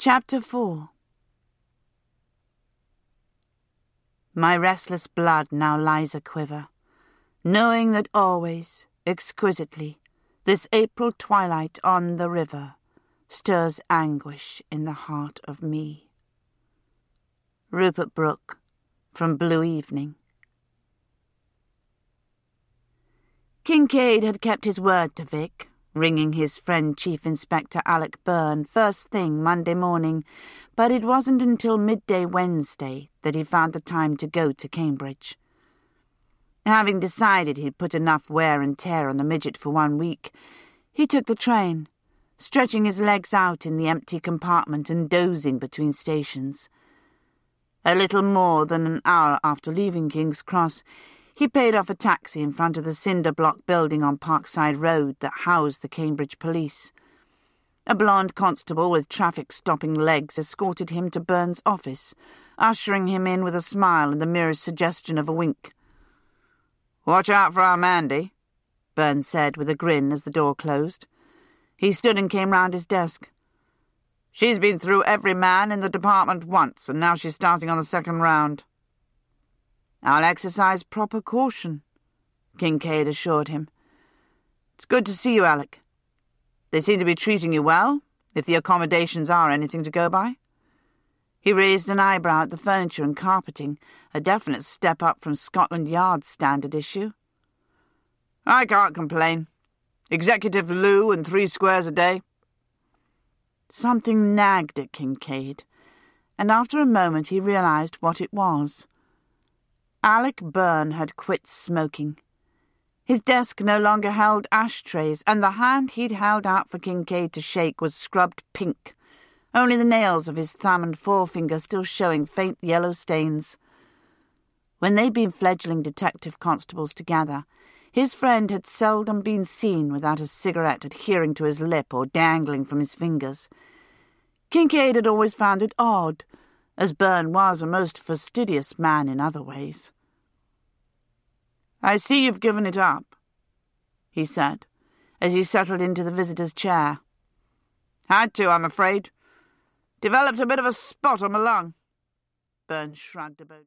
Chapter 4. My restless blood now lies a-quiver, knowing that always, exquisitely, this April twilight on the river stirs anguish in the heart of me. Rupert Brooke, from Blue Evening. Kincaid had kept his word to Vic, ringing his friend Chief Inspector Alec Byrne first thing Monday morning, but it wasn't until midday Wednesday that he found the time to go to Cambridge. Having decided he'd put enough wear and tear on the midget for 1 week, he took the train, stretching his legs out in the empty compartment and dozing between stations. A little more than an hour after leaving King's Cross, he paid off a taxi in front of the cinder-block building on Parkside Road that housed the Cambridge police. A blonde constable with traffic-stopping legs escorted him to Byrne's office, ushering him in with a smile and the merest suggestion of a wink. "Watch out for our Mandy," Byrne said with a grin as the door closed. He stood and came round his desk. "She's been through every man in the department once, and now she's starting on the second round." "I'll exercise proper caution," Kincaid assured him. "It's good to see you, Alec. They seem to be treating you well, if the accommodations are anything to go by." He raised an eyebrow at the furniture and carpeting, a definite step up from Scotland Yard's standard issue. "I can't complain. Executive loo and 3 squares a day." Something nagged at Kincaid, and after a moment he realised what it was. Alec Byrne had quit smoking. His desk no longer held ashtrays, and the hand he'd held out for Kincaid to shake was scrubbed pink, only the nails of his thumb and forefinger still showing faint yellow stains. When they'd been fledgling detective constables together, his friend had seldom been seen without a cigarette adhering to his lip or dangling from his fingers. Kincaid had always found it odd, as Byrne was a most fastidious man in other ways. "I see you've given it up," he said, as he settled into the visitor's chair. "Had to, I'm afraid. Developed a bit of a spot on my lung." Byrne shrugged about.